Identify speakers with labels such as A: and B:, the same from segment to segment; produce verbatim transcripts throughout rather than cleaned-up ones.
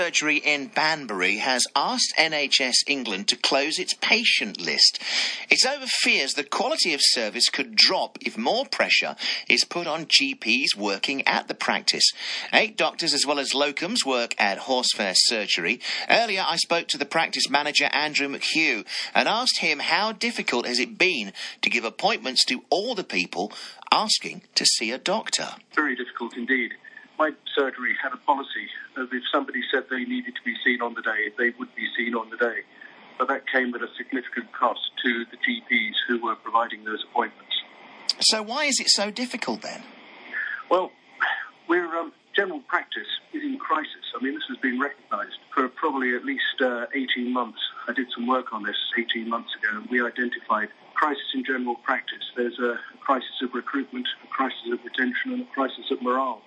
A: Surgery in Banbury has asked N H S England to close its patient list. It's over fears the quality of service could drop if more pressure is put on G Ps working at the practice. Eight doctors as well as locums work at Horsefair Surgery. Earlier I spoke to the practice manager Andrew McHugh and asked him how difficult has it been to give appointments to all the people asking to see a doctor.
B: Very difficult indeed. My surgery had a policy of if somebody said they needed to be seen on the day, they would be seen on the day. But that came at a significant cost to the G Ps who were providing those appointments.
A: So why is it so difficult then?
B: Well, we're, um, general practice is in crisis. I mean, this has been recognised for probably at least uh, eighteen months. I did some work on this eighteen months ago, and we identified crisis in general practice. There's a crisis of recruitment, a crisis of retention, and a crisis of morale.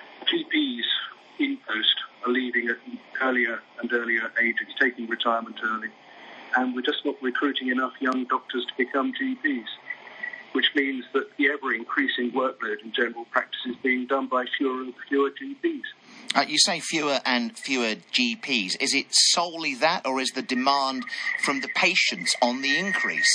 B: G Ps in post are leaving at earlier and earlier ages, taking retirement early, and we're just not recruiting enough young doctors to become G Ps, which means that the ever-increasing workload in general practice is being done by fewer and fewer G Ps.
A: Uh, you say fewer and fewer G Ps. Is it solely that, or is the demand from the patients on the increase?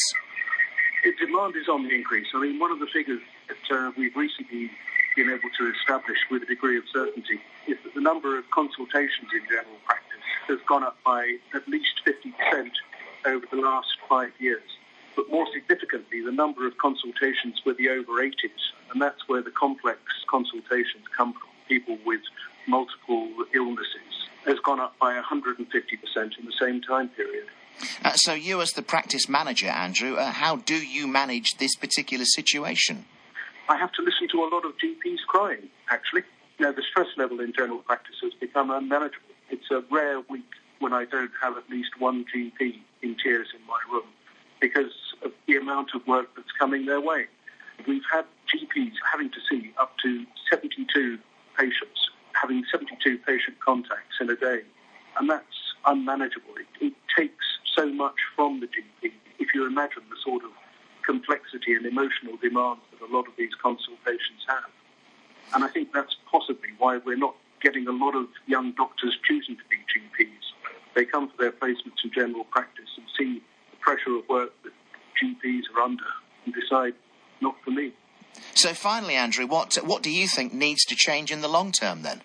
B: The demand is on the increase. I mean, one of the figures that uh, we've recently been able to establish with a degree of certainty is that the number of consultations in general practice has gone up by at least fifty percent over the last five years. But more significantly, the number of consultations with the over eighties, and that's where the complex consultations come from, people with multiple illnesses, has gone up by one hundred fifty percent in the same time period.
A: Uh, so you as the practice manager, Andrew, uh, how do you manage this particular situation?
B: I have to listen to a lot of G Ps crying, actually. You know, the stress level in general practice has become unmanageable. It's a rare week when I don't have at least one G P in tears in my room because of the amount of work that's coming their way. We've had G Ps having to see up to seventy-two patients, having seventy-two patient contacts in a day, and that's unmanageable. It, it takes so much from the G P. If you imagine the sort of complexity and emotional demands that a lot of these consultations have. And I think that's possibly why we're not getting a lot of young doctors choosing to be G Ps. They come for their placements in general practice and see the pressure of work that G Ps are under and decide, not for me.
A: So finally, Andrew, what what do you think needs to change in the long term then?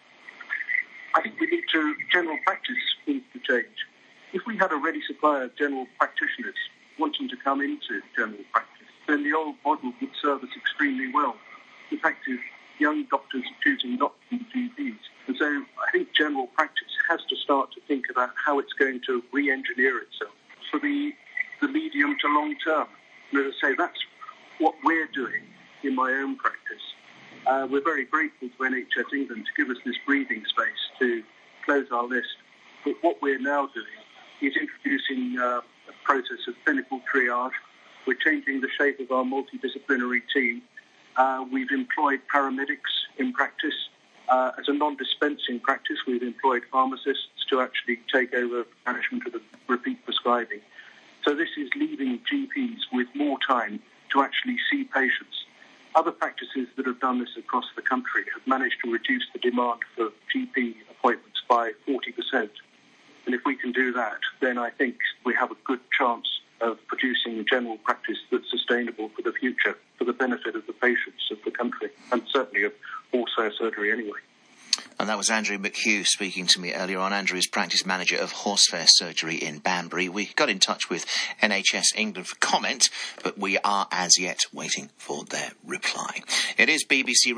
B: I think we need to, general practice needs to change. If we had a ready supply of general practitioners wanting to come into general practice, then the old model would serve us extremely well. The fact is, young doctors are choosing not to be G Ps. And so I think general practice has to start to think about how it's going to re-engineer itself for the, the medium to long term. And as I say, that's what we're doing in my own practice. Uh, we're very grateful to N H S England to give us this breathing space to close our list. But what we're now doing is introducing uh, a process of clinical triage. We're changing the shape of our multidisciplinary team. Uh, we've employed paramedics in practice. Uh, as a non-dispensing practice, we've employed pharmacists to actually take over management of the repeat prescribing. So this is leaving G Ps with more time to actually see patients. Other practices that have done this across the country have managed to reduce the demand for G P appointments by forty percent. And if we can do that, then I think we have a good chance of producing a general practice that's sustainable for the future, for the benefit of the patients of the country, and certainly of Horsefair Surgery anyway.
A: And that was Andrew McHugh speaking to me earlier on. Andrew is practice manager of Horsefair Surgery in Banbury. We got in touch with N H S England for comment, but we are as yet waiting for their reply. It is B B C